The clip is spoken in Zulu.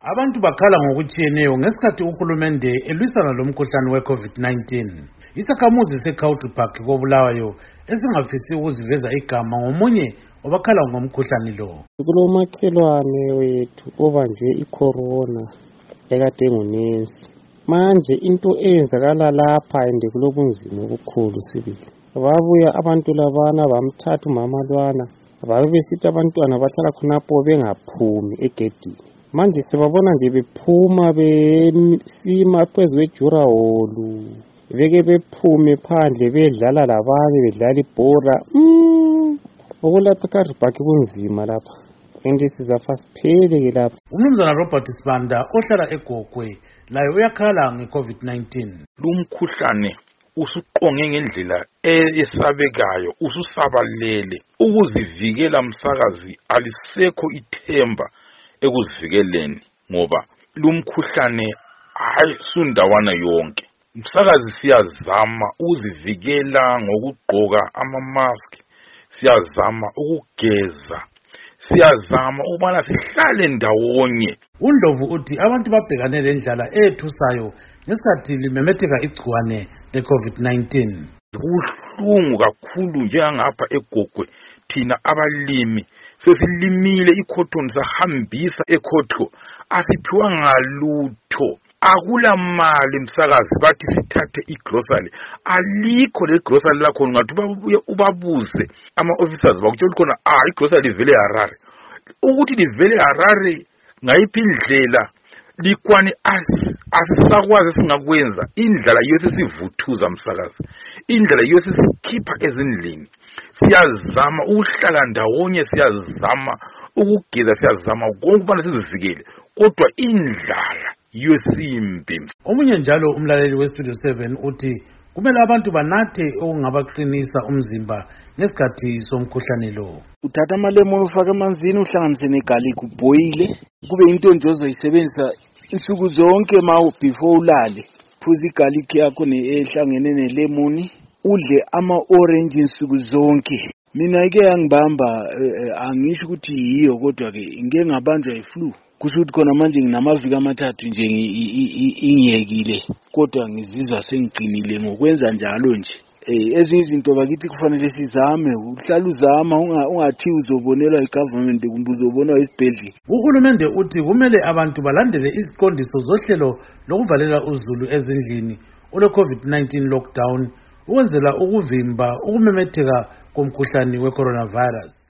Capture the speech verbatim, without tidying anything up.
Abantu bakhala ngokutshiyeneyo ngesikhathi uhulumende elwisana lomkhuhlane we-COVID nineteen. Isakhamuzi se-Country Park koBulawayo esingafisi ukuziveza igama ngomunye obakhala ngomkhuhlane lo. Kulomakhelwane wethu obanjwe icorona ekade ngunensi. Manje into eyenzakala lapha ende kulobunzima obukhulu sibili. Babuya abantu labana bamthatha umama lwana, babe besithi abantwana bahlala khonapho bengaphumi egedini. Manje sibabona nje bephuma besima phezu kwejura holu, beke bephume phandle bedlala labanye bedlala ibhola. Mm. Okulapha eCountry Park kunzima lapha. Ende sizafa siphele ke lapha. Umnumzana Robert Sibanda ohlala eGogwe laye uyakhala nge-COVID nineteen. Lumkhuhlane usuqonge ngendlela esabekayo, ususabalele. Ukuzivikela msakazi alisekho ithemba ekuzivikeleni ngoba lumkhuhlane ayisundawana yonke. Msakazi siyazama ukuzivikela ngokugqoka ama-mask, siyazama ukugeza, siyazama ukubana sihlale ndawonye. UNdlovu uthi abantu babhekane lendlala ethusayo ngesikhathi limemetheka igciwane le-COVID nineteen. Kuhlungu kakhulu njengangapha eGogwe thina abalimi sesilimile icotton sahambisa eCotco, asiphiwanga lutho. Akula mali msakazi, bathi sithathe igrocery, alikho le grocery lakho. Ngathi ubabuze ama-officers bakutshela khona ah igrocery livele Harare. Ukuthi livele Harare ngayiphi indlela likwani asisakwazi singakwenza. Indlela yosesivuthuza msakazi, indlela yosesikhipha ezindlini. Siyazama ukuhlala ndawonye, siyazama ukugeza, siyazama konke ukubana sizivikele, kodwa indlala yosimbi. Omunye njalo umlaleli weStudio seven uthi kumele abantu banathe okungabaqinisa umzimba ngesikhathi somkhuhlane lo. Uthatha amalemon ufake emanzini uhlanganise negarlic uboile, kube into nje ozoyisebenzisa insuku zonke ma before ulale. Phuza igarlic yakho nehlangene nelemon, udle ama-orange insuku zonke. Mina ke angibamba angisho ukuthi yiyo, kodwa ke ngeke ngabanjwa iflu. Kusho ukuthi khona manje nginamaviki amathathu nje ingiyekile, kodwa ngizizwa sengiqinile ngokwenza njalo nje. Eh ezinye izinto bakithi kufanele sizame, uhlala uzama, ungathi uzobonelwa igovernment kumbe uzobonwa isibhedlela. Uhulumende uthi kumele abantu balandele iziqondiso zohlelo lokuvalela uzulu ezindlini ole-COVID nineteen lockdown ukwenzela ukuvimba ukumemetheka komkhuhlane we-coronavirus.